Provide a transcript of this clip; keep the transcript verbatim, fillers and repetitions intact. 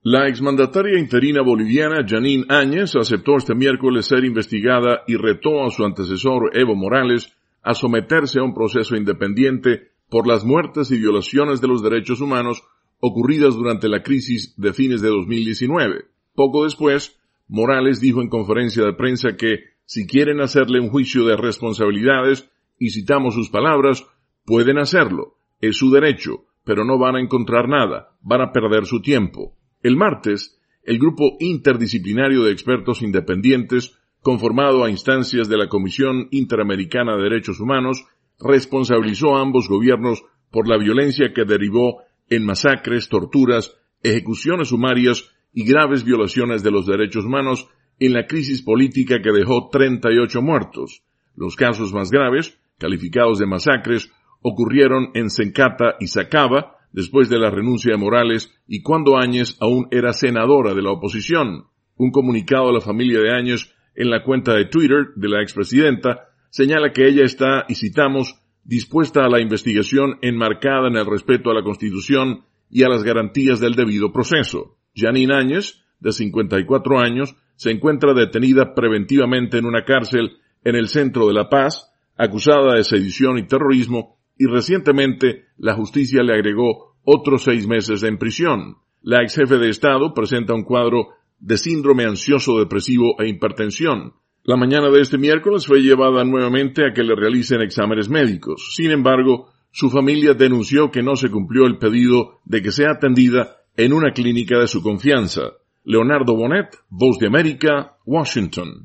La exmandataria interina boliviana Jeanine Áñez aceptó este miércoles ser investigada y retó a su antecesor Evo Morales a someterse a un proceso independiente por las muertes y violaciones de los derechos humanos ocurridas durante la crisis de fines de dos mil diecinueve. Poco después, Morales dijo en conferencia de prensa que si quieren hacerle un juicio de responsabilidades, y citamos sus palabras, pueden hacerlo, es su derecho, pero no van a encontrar nada, van a perder su tiempo. El martes, el grupo interdisciplinario de expertos independientes, conformado a instancias de la Comisión Interamericana de Derechos Humanos, responsabilizó a ambos gobiernos por la violencia que derivó en masacres, torturas, ejecuciones sumarias y graves violaciones de los derechos humanos en la crisis política que dejó treinta y ocho muertos. Los casos más graves, calificados de masacres, ocurrieron en Sencata y Sacaba, después de la renuncia de Morales y cuando Áñez aún era senadora de la oposición. Un comunicado a la familia de Áñez en la cuenta de Twitter de la expresidenta señala que ella está, y citamos, dispuesta a la investigación enmarcada en el respeto a la Constitución y a las garantías del debido proceso. Jeanine Áñez, de cincuenta y cuatro años, se encuentra detenida preventivamente en una cárcel en el centro de La Paz, acusada de sedición y terrorismo, y recientemente la justicia le agregó otros seis meses en prisión. La ex jefe de Estado presenta un cuadro de síndrome ansioso depresivo e hipertensión. La mañana de este miércoles fue llevada nuevamente a que le realicen exámenes médicos. Sin embargo, su familia denunció que no se cumplió el pedido de que sea atendida en una clínica de su confianza. Leonardo Bonet, Voz de América, Washington.